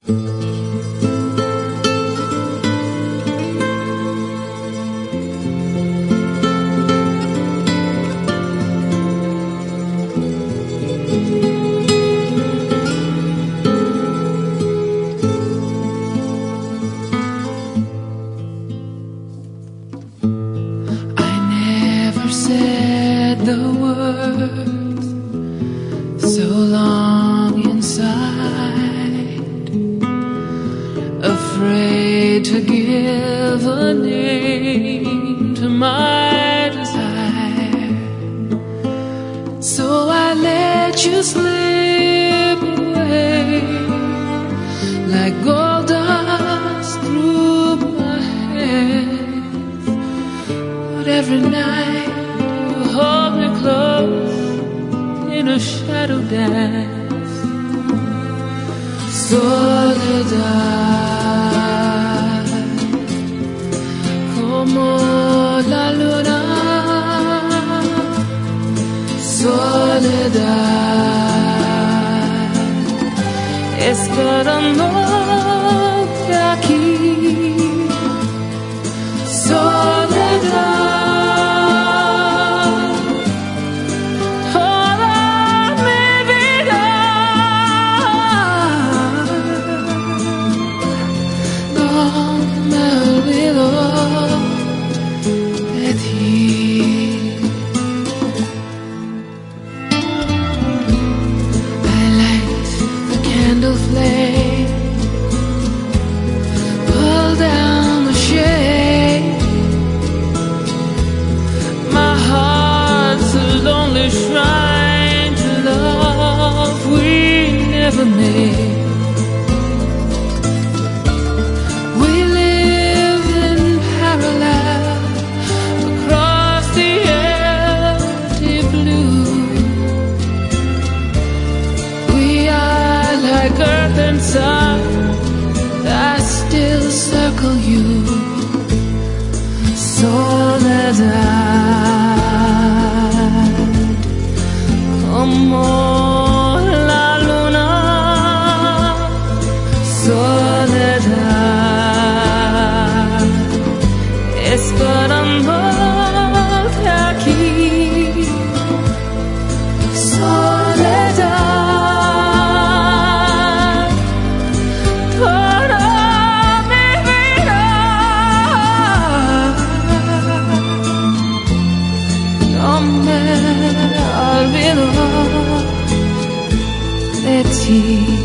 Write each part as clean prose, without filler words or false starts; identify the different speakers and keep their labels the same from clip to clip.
Speaker 1: Said the words so long inside, afraid to give a name to my desire. So I let you slip away like gold dust through my hands. But every night hold me close in a shadow dance. Soledad, como la luna. Soledad, esperándote aquí. Soledad, flame, pull down the shade. My heart's a lonely shrine to love we never made. We live in parallel across the empty blue. We are like earth and sun, I still circle you. Soledad, como la luna. Soledad, esperándote aquí. Soledad, de ti.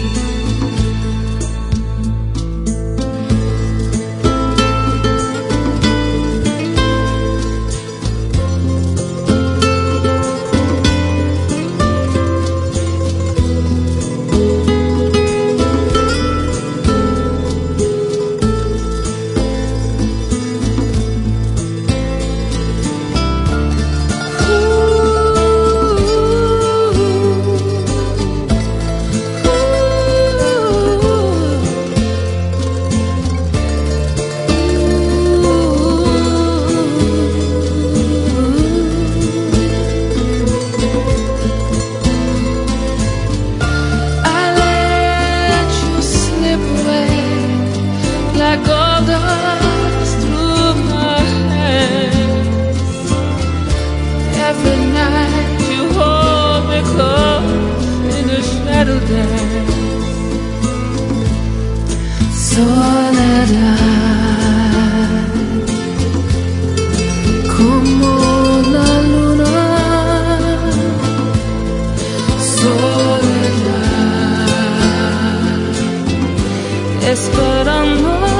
Speaker 1: Gold dust through my hands. Every night you hold me close in a shadow dance. Soledad, como la luna. Soledad, esperando